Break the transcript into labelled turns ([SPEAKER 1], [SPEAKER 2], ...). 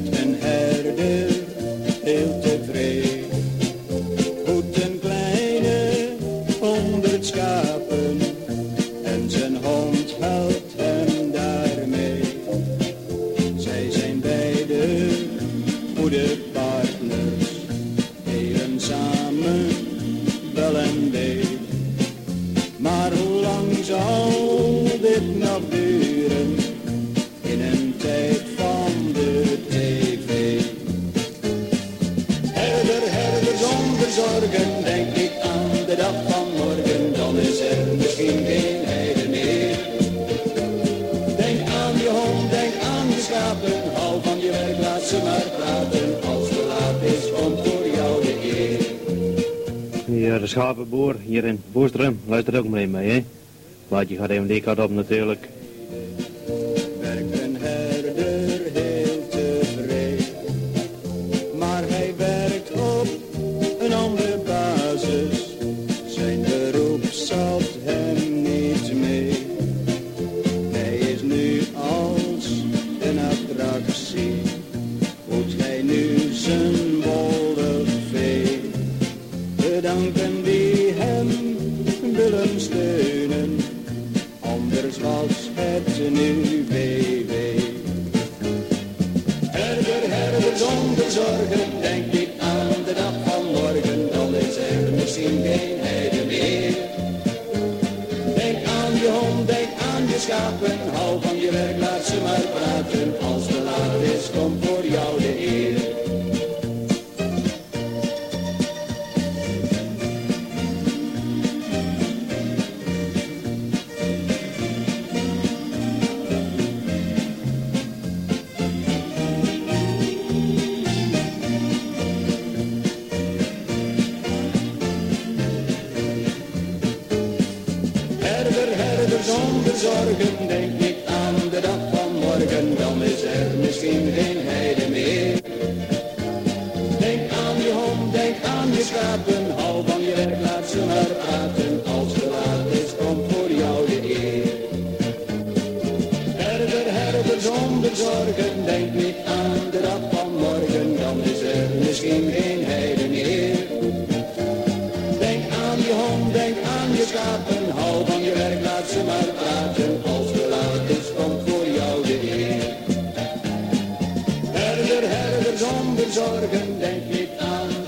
[SPEAKER 1] werkt een herder heel tevreden. Hoedt een kleine 100 schapen en zijn hond helpt hem daarmee. Zij zijn beide goede partners, delen samen wel en wee. Maar hoe lang zal dit nog duren in een tijd van de tv? Herder, herder zonder zorgen, denk ik aan de dag van morgen, dan is er misschien geen heide meer. Denk aan je hond, denk aan je schapen, hou van je werk, laat ze maar praten. Als het laat is, komt voor jou de eer.
[SPEAKER 2] Ja, de schapenboer hier in Boestrum, luister ook maar mee, hè. Plaatje gaat even die kant op natuurlijk.
[SPEAKER 1] Werkt een herder heel tevreden, maar hij werkt op een andere basis. Zijn beroep zat hem niet mee. Hij is nu als een attractie, voedt hij nu zijn wollig vee. Bedanken wie hem willen steunen, anders was het nu BB. Herder, herder zonder zorgen, denk ik aan de dag van morgen, dan is er misschien geen heide meer. Denk aan je hond, denk aan je schapen, hou van je werk, laat ze maar praten. Als het laat is, komt voor jou de eer. Zonder zorgen, denk ik aan de dag van morgen, dan is er misschien geen heide meer. Denk aan je hond, denk aan je schapen, hou van je werk, laat ze maar praten. Als het laat is, komt voor jou de eer. Herder, herder zonder zorgen, denk niet aan de dag van morgen, dan is er misschien geen heide meer. Denk aan je hond, denk aan je schapen, hou van je werk, laat ze maar praten. Als het laat is, komt voor jou de eer. Herder, herder zonder zorgen, denk niet aan